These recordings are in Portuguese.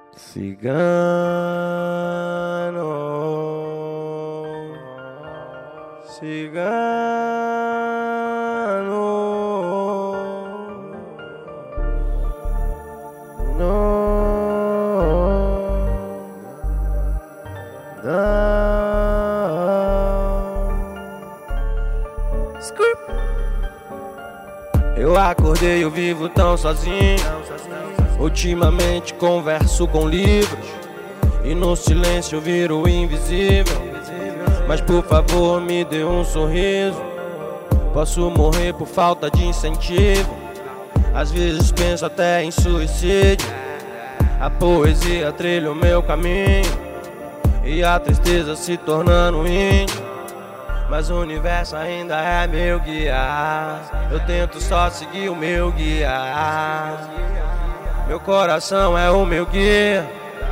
Cigano, cigano, Eu acordei, eu vivo tão sozinho. Ultimamente converso com livros e no silêncio eu viro invisível. Mas por favor me dê um sorriso. Posso morrer por falta de incentivo. Às vezes penso até em suicídio. A poesia trilha o meu caminho e a tristeza se tornando índio. Mas o universo ainda é meu guia. Eu tento só seguir o meu guia. Meu coração é o meu guia.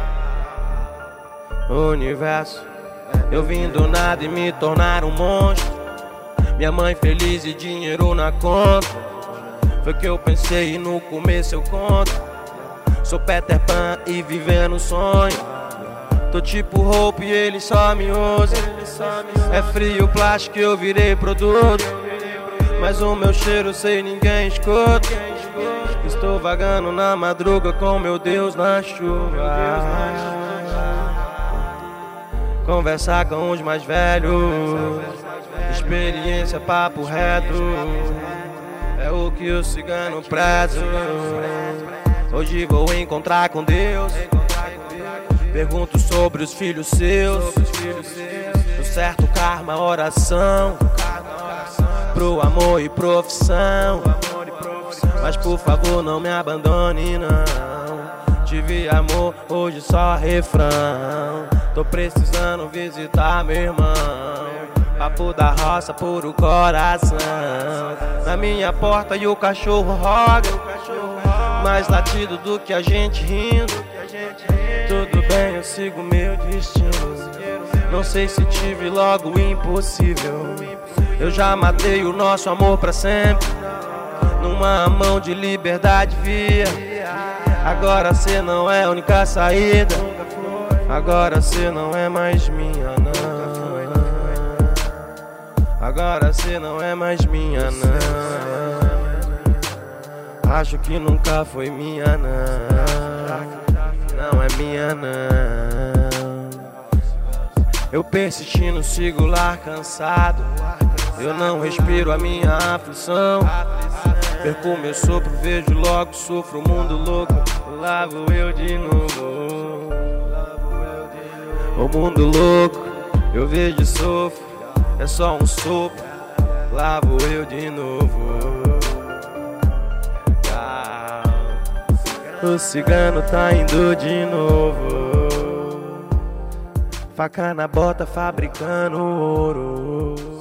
O universo, eu vim do nada e me tornar um monstro. Minha mãe feliz e dinheiro na conta. Foi que eu pensei e no começo eu conto. Sou Peter Pan e vivendo o sonho. Tô tipo roupa e ele só me usa. É frio plástico, eu virei produto. Mas o meu cheiro sei ninguém escuta. Estou vagando na madruga com meu Deus na chuva. Conversar com os mais velhos. Experiência, papo reto. É o que o cigano preza. Hoje vou encontrar com Deus. Pergunto sobre os filhos seus. Do certo karma, oração. Pro amor e profissão. Mas por favor não me abandone não. Tive amor, hoje só refrão. Tô precisando visitar meu irmão. Papo da roça, puro coração. Na minha porta e o cachorro roga. Mais latido do que a gente rindo. Tudo bem, eu sigo meu destino. Não sei se tive logo o impossível. Eu já matei o nosso amor pra sempre. Numa mão de liberdade via. Agora cê não é a única saída. Agora cê não é mais minha não. Agora cê não é mais minha não. Acho que nunca foi minha não. Não é minha não. Eu persistindo, sigo lá cansado. Eu não respiro a minha aflição. Perco meu sopro, vejo logo, sofro o mundo louco. Lá vou eu de novo. O mundo louco, eu vejo e sofro. É só um sopro, lá vou eu de novo. O cigano tá indo de novo. Faca na bota fabricando ouro.